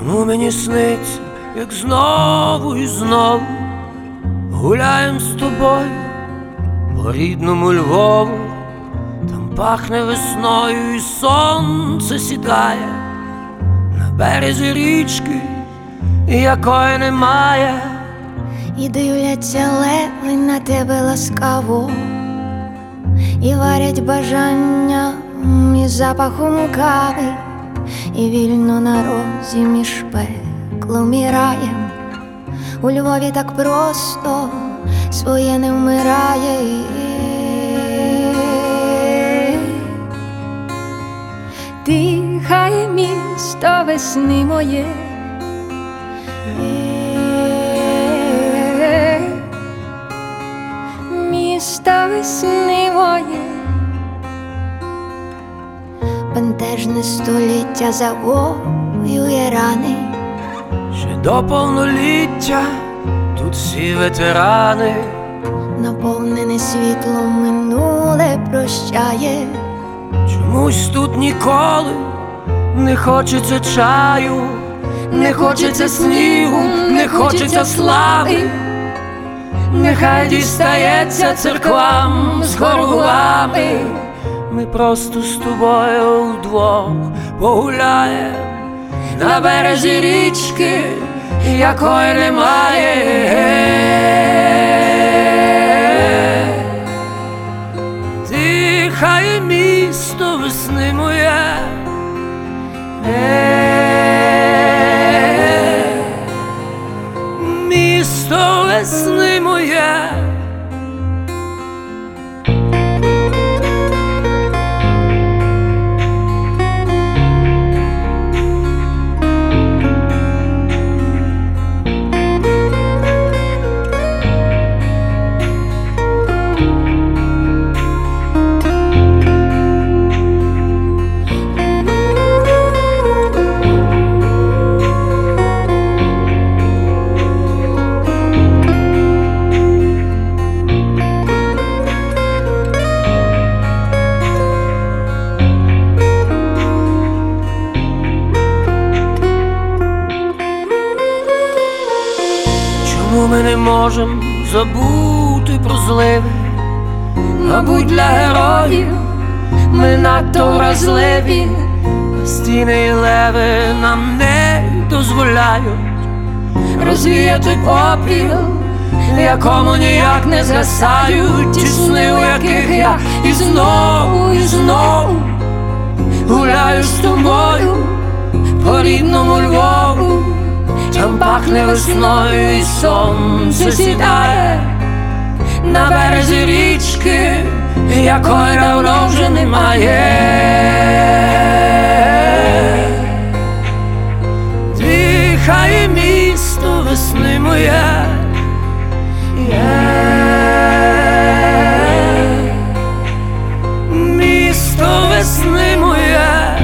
Чому мені сниться, як знову і знову гуляєм з тобою по рідному Львову? Там пахне весною і сонце сідає на березі річки, якої немає. І дивляться леви на тебе ласкаво, і варять бажання із запахом кави, і вільно на розі між пеклом і раєм. У Львові так просто своє не вмирає. Дихає місто весни моє, місто весни моє. Бентежне століття завоює рани. Ще до повноліття тут всі ветерани. Наповнене світлом минуле прощає. Чомусь тут ніколи не хочеться чаю, не хочеться снігу, не хочеться слави. Нехай дістається церквам з хорувами. Ми просто з тобою вдвох погуляєм на березі річки, якої немає. Дихає місто весни моє, місто весни моє. Чому ми не можем забути про зливи? Мабуть, для героїв ми надто вразливі. Стіни і леви нам не дозволяють розвіяти попіл, в якому ніяк не згасають ті сни, у яких я і знову гуляю з тобою по рідному Львову. Там пахне весною і сонце сідає на березі річки, якої давно вже немає. Дихає місто весни моє, місто весни моє.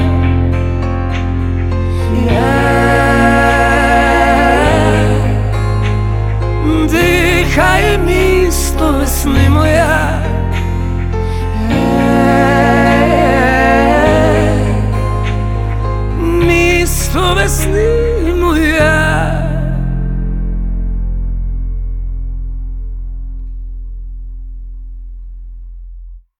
Дихає місто весни моя, місто весни моя.